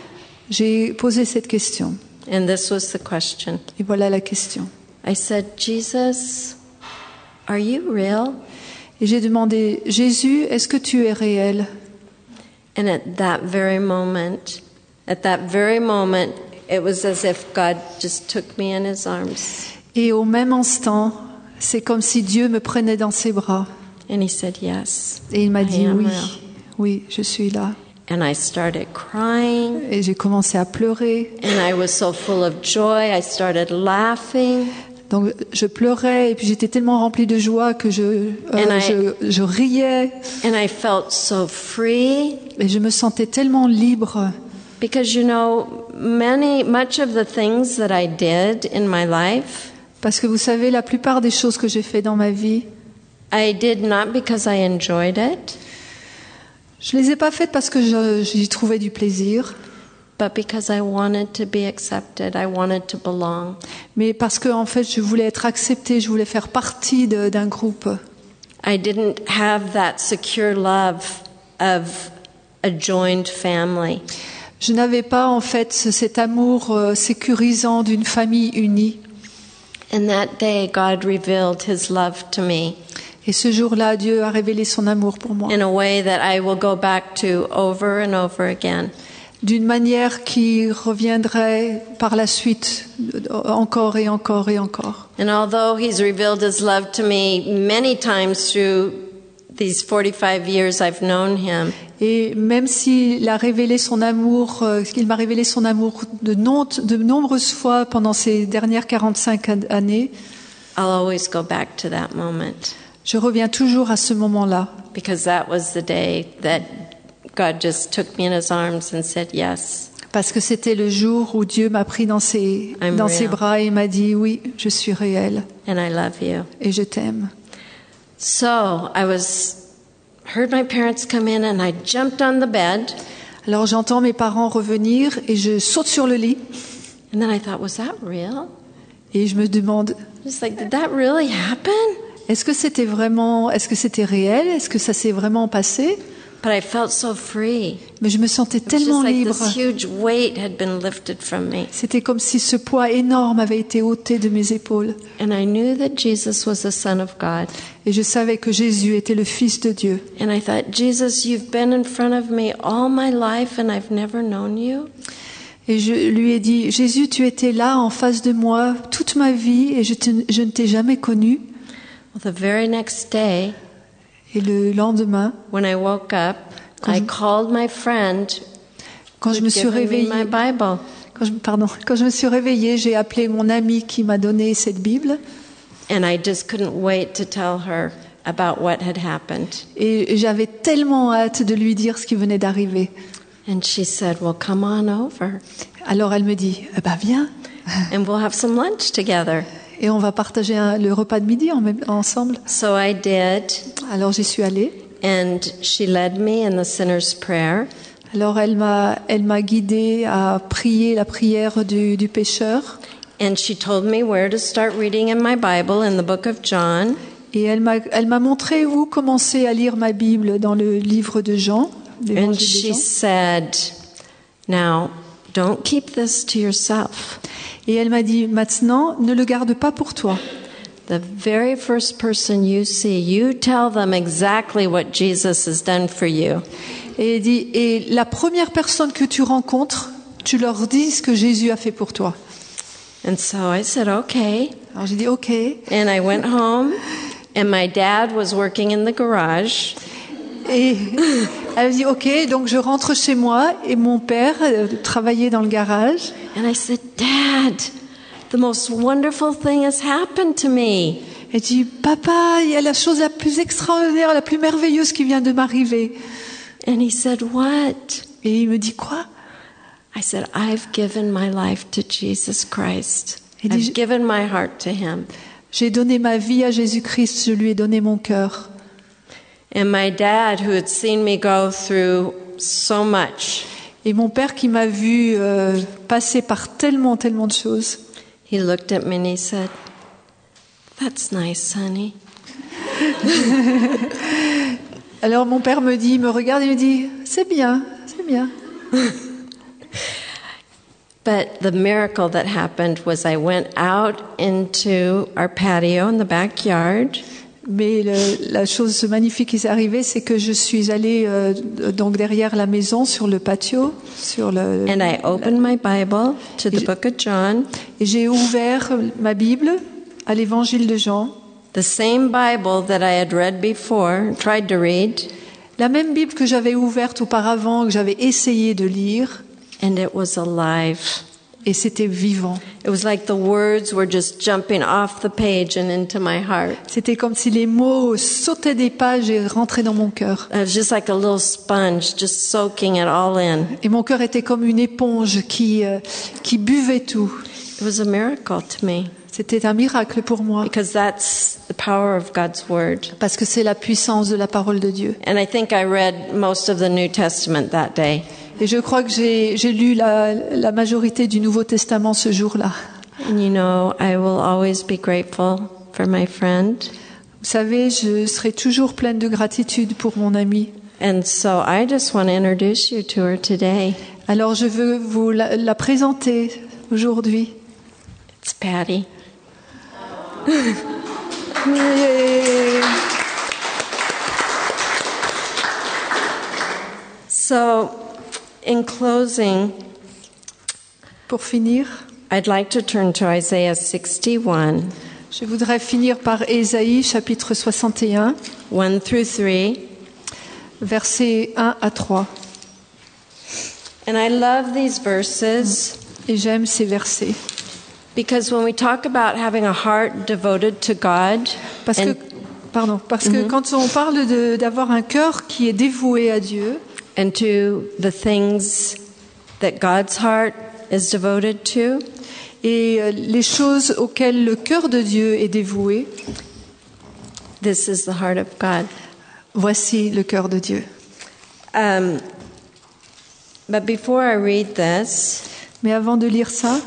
j'ai posé cette question. And this was the question. Et voilà la question. I said, Jesus, are you real? Et j'ai demandé, Jésus, est-ce que tu es réel? And at that very moment, at that very moment, it was as if God just took me in his arms. Et au même instant, c'est comme si Dieu me prenait dans ses bras. And he said, yes, Et il m'a I dit, am oui, real. oui, je suis là. And I started crying, Et j'ai commencé à pleurer. and I was so full of joy, I started laughing. Donc je pleurais et puis j'étais tellement remplie de joie que je, euh, And I- je, je riais And I felt so free et je me sentais tellement libre. because, you know, many, much of the things that I did in my life, Parce que vous savez, la plupart des choses que j'ai fait dans ma vie, I did not because I enjoyed it, je les ai pas faites parce que je- j'y trouvais du plaisir, but because I wanted to be accepted. I wanted to belong. mais parce que en fait, je voulais être acceptée, je voulais faire partie de- d'un groupe. I didn't have that secure love of a joined family. Je n'avais pas en fait ce- cet amour euh, sécurisant d'une famille unie. And that day, God revealed his love to me Et ce jour-là, Dieu a révélé son amour pour moi in a way that I will go back to over and over again. d'une manière qui reviendrait par la suite euh, encore et encore et encore. And although he's revealed his love to me many times through these forty-five years I've known him, Et même s'il a révélé son amour, euh, qu'il m'a révélé son amour de, non- de nombreuses fois pendant ces dernières quarante-cinq an- années, I'll always go back to that moment je reviens toujours à ce moment-là. because that was the day that God just took me in his arms and said, yes, Parce que c'était le jour où Dieu m'a pris dans ses, I'm dans ses real. bras et m'a dit, oui, je suis réel and I love you. et je t'aime. So I was, heard my parents come in and I jumped on the bed. Alors j'entends mes parents revenir et je saute sur le lit And then I thought, was that real? et je me demande, Just like, did that really happen? est-ce que c'était vraiment, est-ce que c'était réel? Est-ce que ça s'est vraiment passé? But I felt so free. Mais je me sentais It was just tellement like libre. this huge weight had been lifted from me. C'était comme si ce poids énorme avait été ôté de mes épaules. And I knew that Jesus was the Son of God. Et je savais que Jésus était le Fils de Dieu. And I thought, Jesus, you've been in front of me all my life and I've never known you. Et je lui ai dit, Jésus, tu étais là en face de moi toute ma vie et je, te- je ne t'ai jamais connu. Well, the very next day, Et le lendemain, when I woke up, I called my friend quand je who'd me suis given me réveillée, my Bible. quand je, pardon, quand je me suis réveillée, j'ai appelé mon ami qui m'a donné cette Bible And I just couldn't wait to tell her about what had happened. et j'avais tellement hâte de lui dire ce qui venait d'arriver. And she said, well, come on over Alors elle me dit, eh ben viens and we'll have some lunch together. et on va partager un- le repas de midi en même- ensemble. So I did, Alors j'y suis allée. and she led me in the sinner's prayer. Alors elle m'a, elle m'a guidée à prier la prière du, du pécheur And she told me where to start reading in my Bible in the book of John. et elle m'a, elle m'a montré où commencer à lire ma Bible dans le livre de Jean, And l'évangile de she Jean. said, now, don't keep this to yourself. Et elle m'a dit, maintenant, ne le garde pas pour toi. The very first person you see, you tell them exactly what Jesus has done for you. Et elle dit, et la première personne que tu rencontres, tu leur dis ce que Jésus a fait pour toi. And so I said, okay. Alors j'ai dit, ok. And I went home, and my dad was working in the garage. Et elle dit, ok, donc je rentre chez moi, et mon père euh, travaillait dans le garage. And I said, Dad, the most wonderful thing has happened to me. Elle dit, papa, il y a la chose la plus extraordinaire, la plus merveilleuse qui vient de m'arriver. And he said, what? Et il me dit, quoi? I said, I've given my life to Jesus Christ. Il dit, I've given my heart to him. J'ai donné ma vie à Jésus-Christ, je lui ai donné mon cœur. And my dad, who had seen me go through so much, Et mon père qui m'a vu euh, passer par tellement, tellement de choses, he looked at me and he said, that's nice, honey. alors mon père me dit, me regarde et me dit, c'est bien, c'est bien. But the miracle that happened was I went out into our patio in the backyard. Mais le, la chose magnifique qui s'est arrivée, c'est que je suis allée euh, donc derrière la maison, sur le patio, sur le. And I opened my Bible to the Et- book of John, Et j'ai ouvert ma Bible à l'Évangile de Jean, the same Bible that I had read before, tried to read, la même Bible que j'avais ouverte auparavant, que j'avais essayé de lire, and it was alive. et c'était vivant. It was like the words were just jumping off the page and into my heart. C'était comme si les mots sautaient des pages et rentraient dans mon cœur. It was just like a little sponge, just soaking it all in. Et mon cœur était comme une éponge qui euh, qui buvait tout. It was a miracle to me C'était un miracle pour moi, because that's the power of God's word. parce que c'est la puissance de la parole de Dieu. And I think I read most of the New Testament that day. Et je crois que j'ai j'ai lu la, la majorité du Nouveau Testament ce jour-là. And you know, I will always be grateful for my friend. Vous savez, je serai toujours pleine de gratitude pour mon amie. And so I just want to introduce you to her today. Alors je veux vous la, la présenter aujourd'hui. It's Patty. Et So, in closing, pour finir, I'd like to turn to Isaiah sixty-one, je voudrais finir par Ésaïe chapitre soixante et un, one through three. versets un à trois. And I love these verses Et j'aime ces versets. because when we talk about having a heart devoted to God, Parce que, and, pardon, parce que quand on parle de- d'avoir un cœur qui est dévoué à Dieu, and to the things that God's heart is devoted to, et euh, les choses auxquelles le cœur de Dieu est dévoué, this is the heart of God. voici le cœur de Dieu. Um, but before I read this, Mais avant de lire ça,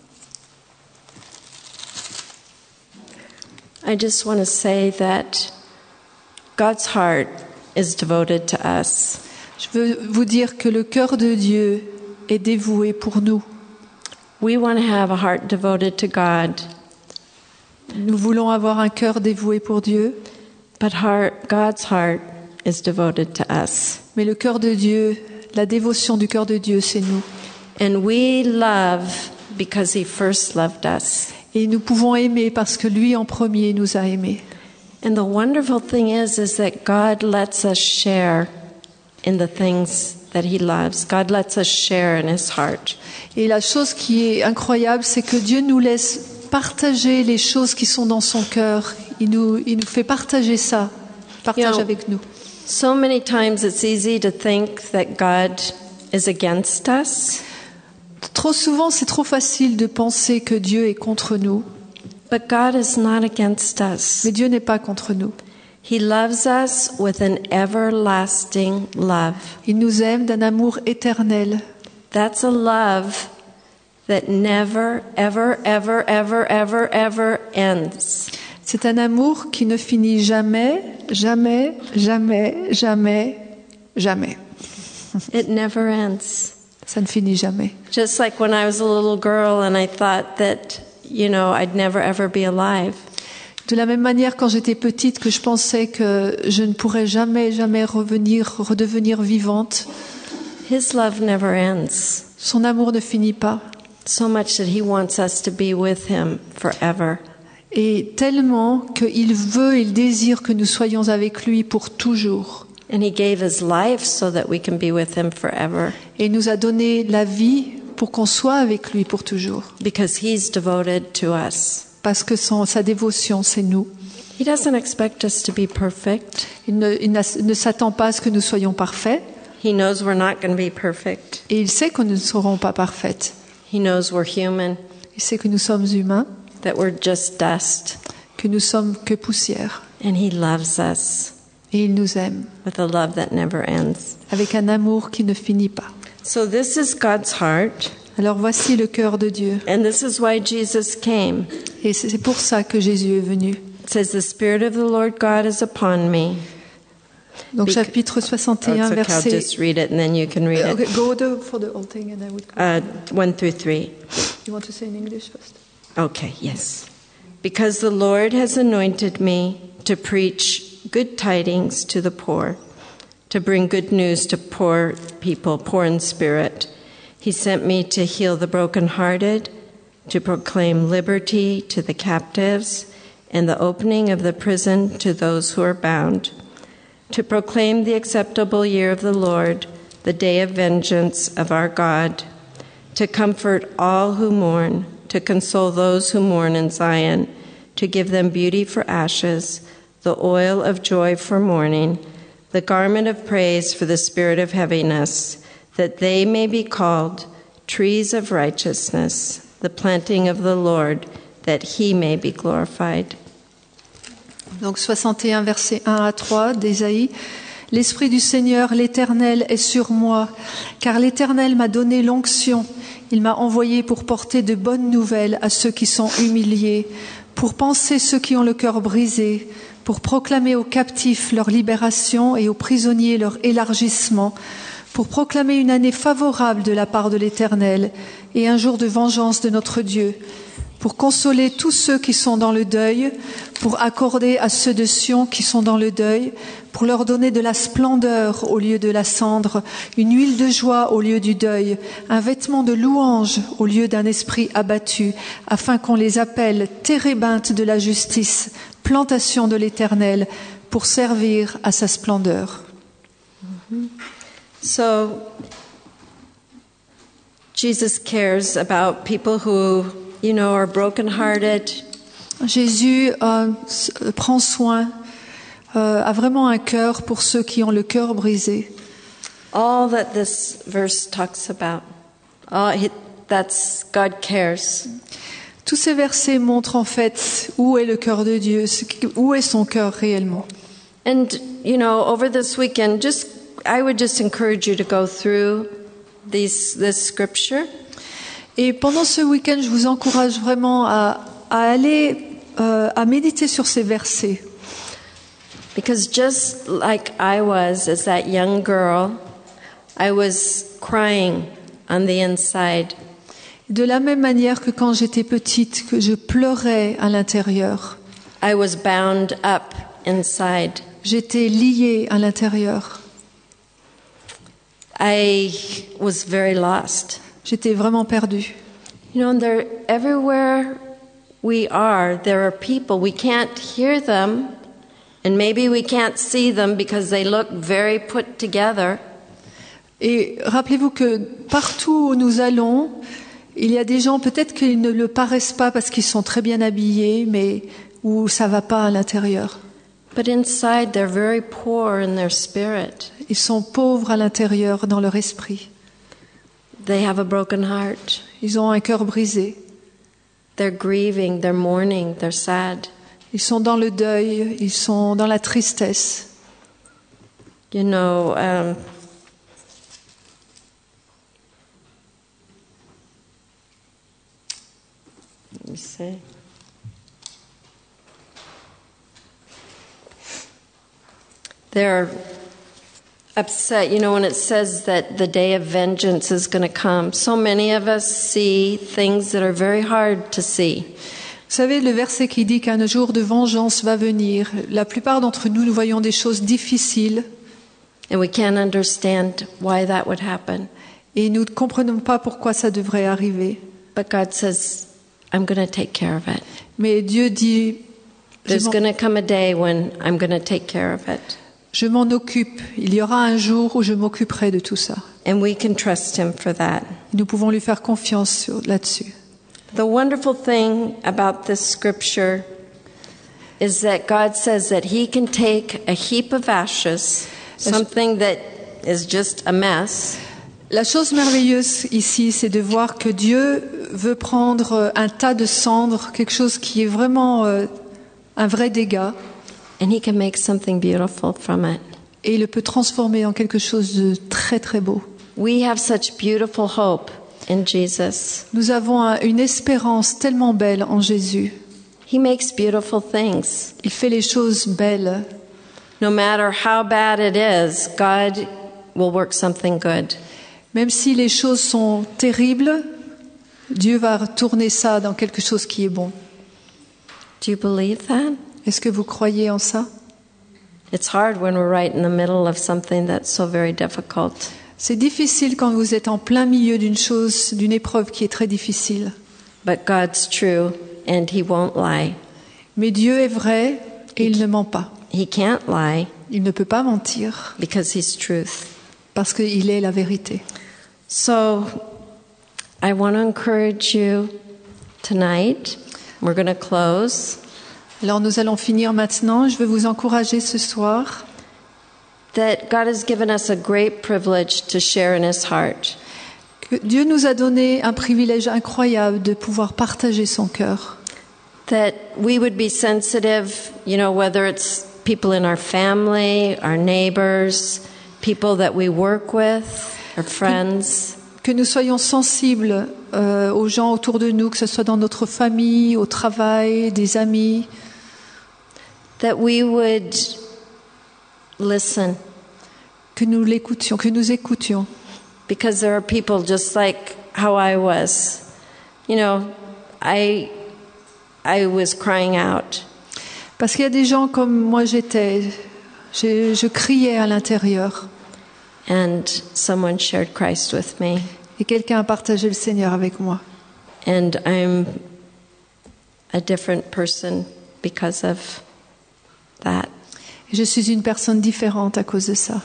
I just want to say that God's heart is devoted to us. je veux vous dire que le cœur de Dieu est dévoué pour nous. We want to have a heart devoted to God, Nous voulons avoir un cœur dévoué pour Dieu, but heart, God's heart is devoted to us. mais le cœur de Dieu, la dévotion du cœur de Dieu, c'est nous. And we love because He first loved us. Et nous pouvons aimer parce que lui en premier nous a aimés. And the wonderful thing is, is that God lets us share in the things that He loves. God lets us share in His heart. Et la chose qui est incroyable, c'est que Dieu nous laisse partager les choses qui sont dans son cœur. Il nous, il nous fait partager ça, partage You know, avec nous. So many times it's easy to think that God is against us, Trop souvent, c'est trop facile de penser que Dieu est contre nous, but God is not against us. mais Dieu n'est pas contre nous. He loves us with an everlasting love. Il nous aime d'un amour éternel. That's a love that never, ever, ever, ever, ever, ever ends. C'est un amour qui ne finit jamais, jamais, jamais, jamais, jamais. It never ends. Ça ne finit jamais. Just like when I was a little girl and I thought that, you know, I'd never ever be alive. De la même manière, quand j'étais petite, que je pensais que je ne pourrais jamais, jamais revenir, redevenir vivante. His love never ends. Son amour ne finit pas. So much that he wants us to be with him forever. Et tellement qu'il veut, il désire que nous soyons avec lui pour toujours. And he gave his life so that we can be with him forever. Et il nous a donné la vie pour qu'on soit avec lui pour toujours. Because he's devoted to us. Parce que son, sa dévotion, c'est nous. He doesn't expect us to be perfect. Il ne, il ne s'attend pas à ce que nous soyons parfaits. He knows we're not going to be perfect. Et il sait que nous ne serons pas parfaites. He knows we're human. Il sait que nous sommes humains. That we're just dust. Que nous sommes que poussière. And he loves us. Et il nous aime. With a love that never ends. Avec un amour qui ne finit pas. So this is God's heart. Alors voici le cœur de Dieu. And this is why Jesus came. Et c'est pour ça que Jésus est venu. It says, the Spirit of the Lord God is upon me. Donc chapitre soixante et un, oh, it's okay, verset... I'll just read it and then you can read okay, it. Go to, for the whole thing and I would... Uh, one through three. You want to say in English first? Okay, yes. Because the Lord has anointed me to preach good tidings to the poor, to bring good news to poor people, poor in spirit. He sent me to heal the brokenhearted, to proclaim liberty to the captives, and the opening of the prison to those who are bound, to proclaim the acceptable year of the Lord, the day of vengeance of our God, to comfort all who mourn, to console those who mourn in Zion, to give them beauty for ashes, the oil of joy for mourning, the garment of praise for the spirit of heaviness, that they may be called trees of righteousness, the planting of the Lord, that he may be glorified. Donc soixante et un, versets un à trois d'Ésaïe. L'Esprit du Seigneur, l'Éternel, est sur moi, car l'Éternel m'a donné l'onction. Il m'a envoyé pour porter de bonnes nouvelles à ceux qui sont humiliés, pour panser ceux qui ont le cœur brisé, pour proclamer aux captifs leur libération et aux prisonniers leur élargissement, pour proclamer une année favorable de la part de l'Éternel et un jour de vengeance de notre Dieu, pour consoler tous ceux qui sont dans le deuil, pour accorder à ceux de Sion qui sont dans le deuil, pour leur donner de la splendeur au lieu de la cendre, une huile de joie au lieu du deuil, un vêtement de louange au lieu d'un esprit abattu, afin qu'on les appelle térébinthes de la justice, plantation de l'Éternel, pour servir à sa splendeur. Mm-hmm. So, Jesus cares about people who, you know, are brokenhearted. Jésus euh, prend soin, euh, a vraiment un cœur pour ceux qui ont le cœur brisé. All that this verse talks about, all he, that's God cares. Tous ces versets montrent en fait où est le cœur de Dieu, où est son cœur réellement. And you know, over this weekend, just I would just encourage you to go through these this scripture. Et pendant ce week-end, je vous encourage vraiment à, à aller euh, à méditer sur ces versets. Because just like I was as that young girl, I was crying on the inside. De la même manière que quand j'étais petite, que je pleurais à l'intérieur. I was bound up inside. J'étais liée à l'intérieur. I was very lost. J'étais vraiment perdue. You know, there, everywhere we are, there are people. We can't hear them, and maybe we can't see them because they look very put together. Et rappelez-vous que partout où nous allons, il y a des gens, peut-être qu'ils ne le paraissent pas parce qu'ils sont très bien habillés, mais où ça va pas à l'intérieur. But inside, they're very poor in their spirit. Ils sont pauvres à l'intérieur dans leur esprit. They have a broken heart. Ils ont un cœur brisé. They're grieving, they're mourning, they're sad. Ils sont dans le deuil, ils sont dans la tristesse. You know, um, let me see. There are upset, you know, when it says that the day of vengeance is going to come. So many of us see things that are very hard to see. Vous savez, le verset qui dit qu'un jour de vengeance va venir, la plupart d'entre nous, nous voyons des choses difficiles. And we can't understand why that would happen. Et nous ne comprenons pas pourquoi ça devrait arriver. But God says, I'm going to take care of it. Mais Dieu dit, There's je m'en, going to come a day when I'm going to take care of it. je m'en occupe. Il y aura un jour où je m'occuperai de tout ça. And we can trust Him for that. Nous pouvons lui faire confiance sur, là-dessus. The wonderful thing about this scripture is that God says that He can take a heap of ashes, something that is just a mess, La chose merveilleuse ici, c'est de voir que Dieu veut prendre un tas de cendres, quelque chose qui est vraiment euh, un vrai dégât, and He can make something beautiful from it. et il le peut transformer en quelque chose de très très beau. We have such beautiful hope in Jesus. Nous avons un- une espérance tellement belle en Jésus. He makes beautiful things. Il fait les choses belles. No matter how bad it is, God will work something good. Même si les choses sont terribles, Dieu va tourner ça dans quelque chose qui est bon. Do you believe that? Est-ce que vous croyez en ça? It's hard when we're right in the middle of something that's so very difficult. C'est difficile quand vous êtes en plein milieu d'une chose, d'une épreuve qui est très difficile. But God's true and He won't lie. Mais Dieu est vrai et il ne ment pas. He can't lie Il ne peut pas mentir because He's truth. parce qu'il est la vérité. So I want to encourage you tonight. We're going to close. Alors nous allons finir maintenant. Je veux vous encourager ce soir That God has given us a great privilege to share in His heart. que Dieu nous a donné un privilège incroyable de pouvoir partager son cœur. That we would be sensitive, you know, whether it's people in our family, our neighbors, people that we work with, our friends. Que nous soyons sensibles euh, aux gens autour de nous, que ce soit dans notre famille, au travail, des amis. That we would listen. Que nous l'écoutions, que nous écoutions. Because there are people just like how I was. You know, I I was crying out. Parce qu'il y a des gens comme moi j'étais. Je, je criais à l'intérieur. And someone shared Christ with me. Et quelqu'un a partagé le Seigneur avec moi. And I'm a different person because of that. Et je suis une personne différente à cause de ça.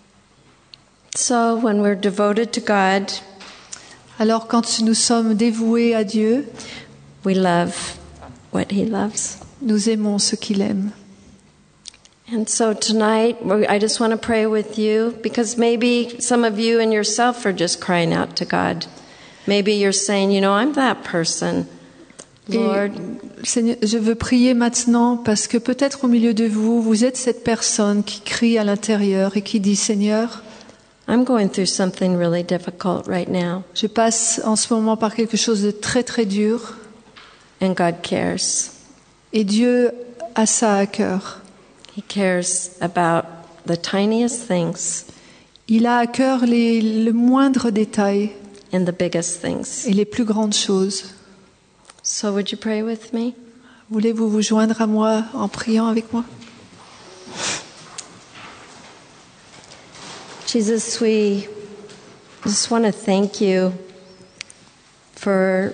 So when we're devoted to God, Alors quand nous sommes dévoués à Dieu, we love what He loves. nous aimons ce qu'il aime. And so tonight, I just want to pray with you because maybe some of you and yourself are just crying out to God. Maybe you're saying, you know, I'm that person. Lord, Et, Seigneur, je veux prier maintenant parce que peut-être au milieu de vous, vous êtes cette personne qui crie à l'intérieur et qui dit, Seigneur, I'm going through something really difficult right now. je passe en ce moment par quelque chose de très très dur And God cares. et Dieu a ça à cœur. He cares about the tiniest things Il a à cœur les, le moindre détail and the biggest things. et les plus grandes choses. So would you pray with me? Voulez-vous vous joindre à moi en priant avec moi? Jesus, we just want to thank you for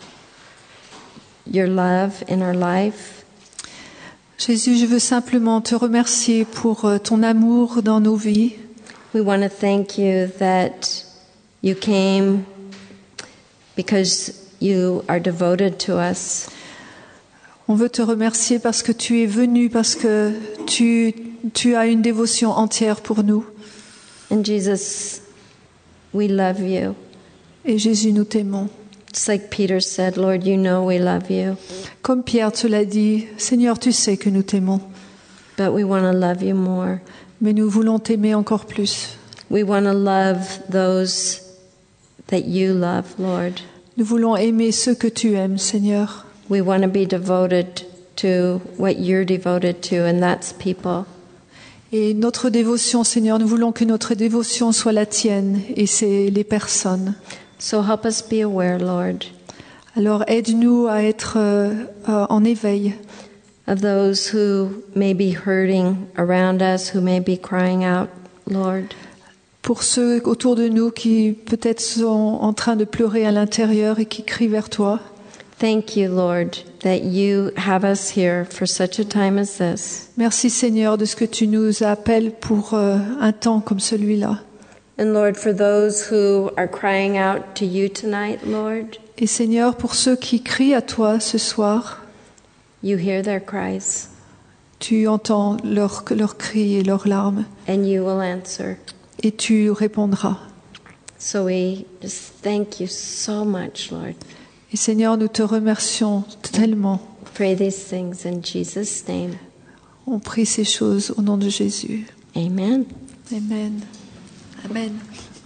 your love in our life. Jésus, je veux simplement te remercier pour euh, ton amour dans nos vies. We want to thank you that you came because you are devoted to us. On veut te remercier parce que tu es venu, parce que tu, tu as une dévotion entière pour nous. And Jesus, we love you. Et Jésus, nous t'aimons. Just like Peter said, Lord, you know we love you, Comme Pierre te l'a dit, Seigneur, tu sais que nous t'aimons, but we want to love you more. mais nous voulons t'aimer encore plus. We want to love those that you love, Lord. Nous voulons aimer ceux que tu aimes, Seigneur. We want to be devoted to what you're devoted to, and that's people. Et notre dévotion, Seigneur, nous voulons que notre dévotion soit la tienne et c'est les personnes. So help us be aware, Lord, Alors aide-nous à être euh, euh, en éveil of those who may be hurting around us, who may be crying out, Lord. pour ceux autour de nous qui peut-être sont en train de pleurer à l'intérieur et qui crient vers toi. Thank you, Lord, that you have us here for such a time as this. Merci Seigneur de ce que tu nous appelles pour euh, un temps comme celui-là. And Lord, for those who are crying out to you tonight, Lord, Et Seigneur, pour ceux qui crient à toi ce soir, you hear their cries tu entends leurs leurs cris et leurs larmes and you will answer. et tu répondras. So we just thank you so much, Lord. Et Seigneur, nous te remercions tellement. Pray these things in Jesus' name. On prie ces choses au nom de Jésus. Amen. Amen. Amen.